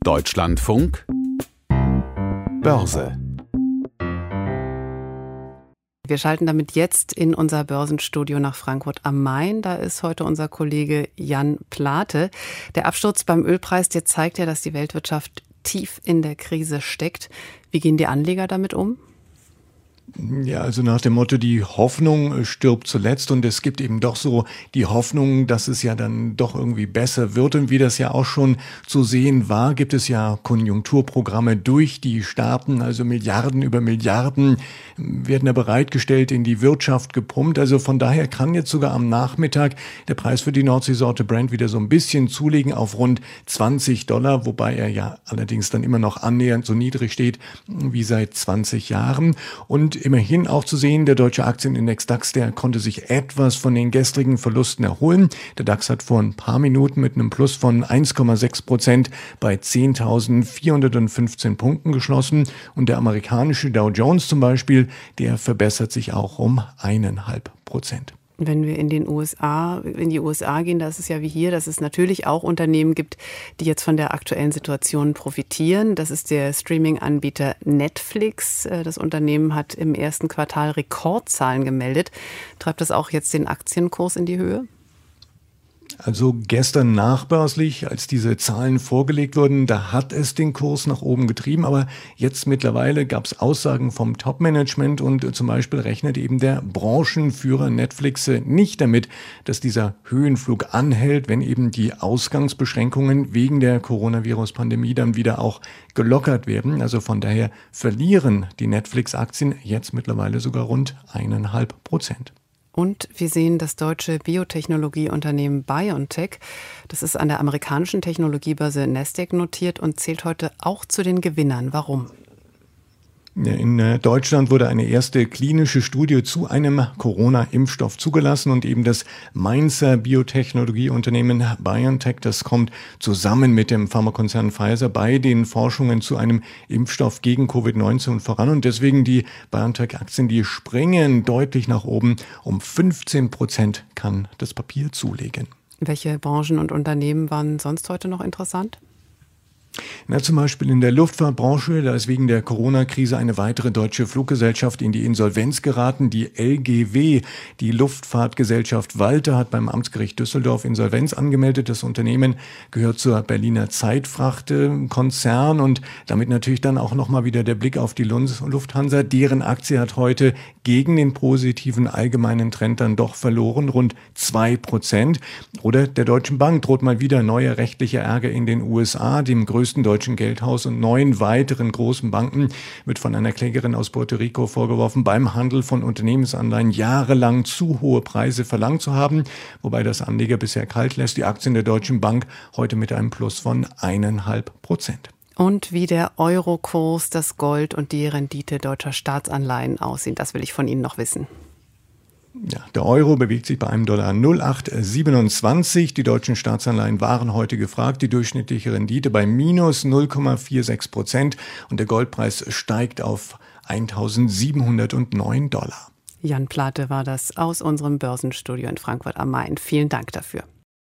Deutschlandfunk Börse. Wir schalten damit jetzt in unser Börsenstudio nach Frankfurt am Main. Da ist heute unser Kollege Jan Plate. Der Absturz beim Ölpreis, der zeigt ja, dass die Weltwirtschaft tief in der Krise steckt. Wie gehen die Anleger damit um? Ja, also nach dem Motto, die Hoffnung stirbt zuletzt, und es gibt eben doch so die Hoffnung, dass es ja dann doch irgendwie besser wird, und wie das ja auch schon zu sehen war, gibt es ja Konjunkturprogramme durch die Staaten, also Milliarden über Milliarden werden da bereitgestellt, in die Wirtschaft gepumpt, also von daher kann jetzt sogar am Nachmittag der Preis für die Nordseesorte Brent wieder so ein bisschen zulegen auf rund $20, wobei er ja allerdings dann immer noch annähernd so niedrig steht wie seit 20 Jahren. Und immerhin auch zu sehen, der deutsche Aktienindex DAX, der konnte sich etwas von den gestrigen Verlusten erholen. Der DAX hat vor ein paar Minuten mit einem Plus von 1,6% bei 10.415 Punkten geschlossen. Und der amerikanische Dow Jones zum Beispiel, der verbessert sich auch um 1,5%. Wenn wir in die USA gehen, da ist es ja wie hier, dass es natürlich auch Unternehmen gibt, die jetzt von der aktuellen Situation profitieren. Das ist der Streaming-Anbieter Netflix. Das Unternehmen hat im ersten Quartal Rekordzahlen gemeldet. Treibt das auch jetzt den Aktienkurs in die Höhe? Also gestern nachbörslich, als diese Zahlen vorgelegt wurden, da hat es den Kurs nach oben getrieben, aber jetzt mittlerweile gab es Aussagen vom Top-Management, und zum Beispiel rechnet eben der Branchenführer Netflix nicht damit, dass dieser Höhenflug anhält, wenn eben die Ausgangsbeschränkungen wegen der Coronavirus-Pandemie dann wieder auch gelockert werden. Also von daher verlieren die Netflix-Aktien jetzt mittlerweile sogar rund 1,5%. Und wir sehen das deutsche Biotechnologieunternehmen BioNTech. Das ist an der amerikanischen Technologiebörse Nasdaq notiert und zählt heute auch zu den Gewinnern. Warum? In Deutschland wurde eine erste klinische Studie zu einem Corona-Impfstoff zugelassen, und eben das Mainzer Biotechnologieunternehmen BioNTech, das kommt zusammen mit dem Pharmakonzern Pfizer bei den Forschungen zu einem Impfstoff gegen Covid-19 voran, und deswegen die BioNTech-Aktien, die springen deutlich nach oben. Um 15% kann das Papier zulegen. Welche Branchen und Unternehmen waren sonst heute noch interessant? Zum Beispiel in der Luftfahrtbranche, da ist wegen der Corona-Krise eine weitere deutsche Fluggesellschaft in die Insolvenz geraten, die LGW. Die Luftfahrtgesellschaft Walter hat beim Amtsgericht Düsseldorf Insolvenz angemeldet. Das Unternehmen gehört zur Berliner Zeitfracht-Konzern, und damit natürlich dann auch nochmal wieder der Blick auf die Lufthansa. Deren Aktie hat heute gegen den positiven allgemeinen Trend dann doch verloren, rund 2%. Oder der Deutschen Bank droht mal wieder neuer rechtlicher Ärger in den USA. Dem größten deutschen Geldhaus und 9 weiteren großen Banken wird von einer Klägerin aus Puerto Rico vorgeworfen, beim Handel von Unternehmensanleihen jahrelang zu hohe Preise verlangt zu haben, wobei das Anleger bisher kalt lässt. Die Aktien der Deutschen Bank heute mit einem Plus von 1,5%. Und wie der Eurokurs, das Gold und die Rendite deutscher Staatsanleihen aussehen, das will ich von Ihnen noch wissen. Ja, der Euro bewegt sich bei einem Dollar 0,827. Die deutschen Staatsanleihen waren heute gefragt. Die durchschnittliche Rendite bei minus 0,46%, und der Goldpreis steigt auf $1.709. Jan Plate war das aus unserem Börsenstudio in Frankfurt am Main. Vielen Dank dafür.